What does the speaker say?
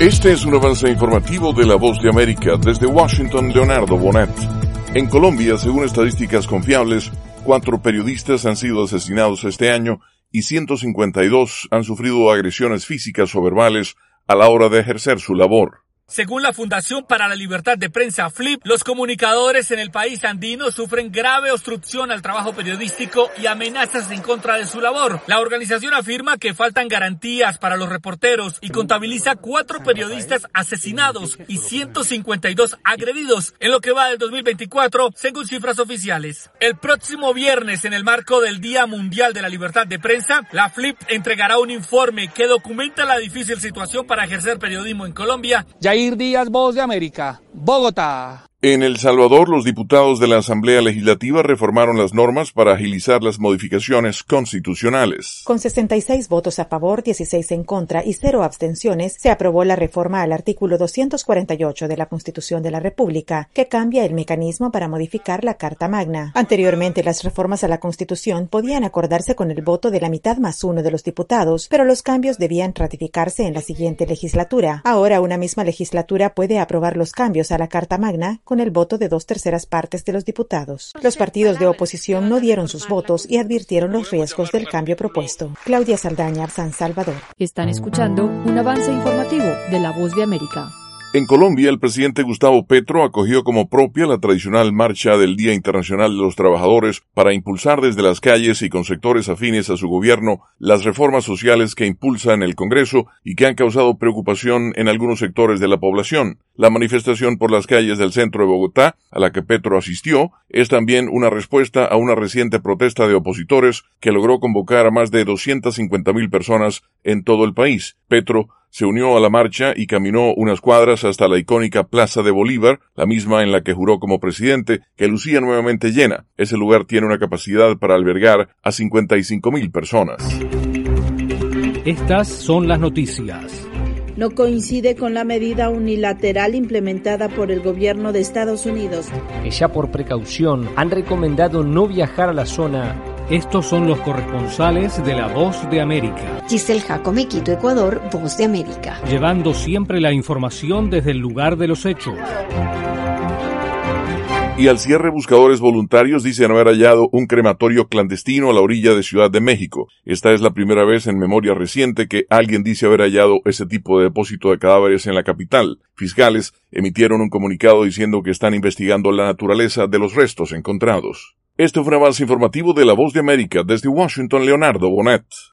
Este es un avance informativo de La Voz de América. Desde Washington, Leonardo Bonet. En Colombia, según estadísticas confiables, 4 periodistas han sido asesinados este año y 152 han sufrido agresiones físicas o verbales a la hora de ejercer su labor. Según la Fundación para la Libertad de Prensa, FLIP, los comunicadores en el país andino sufren grave obstrucción al trabajo periodístico y amenazas en contra de su labor. La organización afirma que faltan garantías para los reporteros y contabiliza 4 periodistas asesinados y 152 agredidos en lo que va del 2024, según cifras oficiales. El próximo viernes, en el marco del Día Mundial de la Libertad de Prensa, la FLIP entregará un informe que documenta la difícil situación para ejercer periodismo en Colombia. Jair Díaz, Voz de América, Bogotá. En El Salvador, los diputados de la Asamblea Legislativa reformaron las normas para agilizar las modificaciones constitucionales. Con 66 votos a favor, 16 en contra y 0 abstenciones, se aprobó la reforma al artículo 248 de la Constitución de la República, que cambia el mecanismo para modificar la Carta Magna. Anteriormente, las reformas a la Constitución podían acordarse con el voto de la mitad más 1 de los diputados, pero los cambios debían ratificarse en la siguiente legislatura. Ahora, una misma legislatura puede aprobar los cambios a la Carta Magna con el voto de 2/3 partes de los diputados. Los partidos de oposición no dieron sus votos y advirtieron los riesgos del cambio propuesto. Claudia Saldaña, San Salvador. Están escuchando un avance informativo de La Voz de América. En Colombia, el presidente Gustavo Petro acogió como propia la tradicional marcha del Día Internacional de los Trabajadores para impulsar desde las calles y con sectores afines a su gobierno las reformas sociales que impulsa en el Congreso y que han causado preocupación en algunos sectores de la población. La manifestación por las calles del centro de Bogotá, a la que Petro asistió, es también una respuesta a una reciente protesta de opositores que logró convocar a más de 250,000 personas en todo el país. Petro se unió a la marcha y caminó unas cuadras hasta la icónica Plaza de Bolívar, la misma en la que juró como presidente, que lucía nuevamente llena. Ese lugar tiene una capacidad para albergar a 55,000 personas. Estas son las noticias. No coincide con la medida unilateral implementada por el gobierno de Estados Unidos. Que ya por precaución han recomendado no viajar a la zona. Estos son los corresponsales de La Voz de América. Giselle Jacome, Quito, Ecuador, Voz de América. Llevando siempre la información desde el lugar de los hechos. Y al cierre, buscadores voluntarios dicen haber hallado un crematorio clandestino a la orilla de Ciudad de México. Esta es la primera vez en memoria reciente que alguien dice haber hallado ese tipo de depósito de cadáveres en la capital. Fiscales emitieron un comunicado diciendo que están investigando la naturaleza de los restos encontrados. Este fue un avance informativo de La Voz de América. Desde Washington, Leonardo Bonet.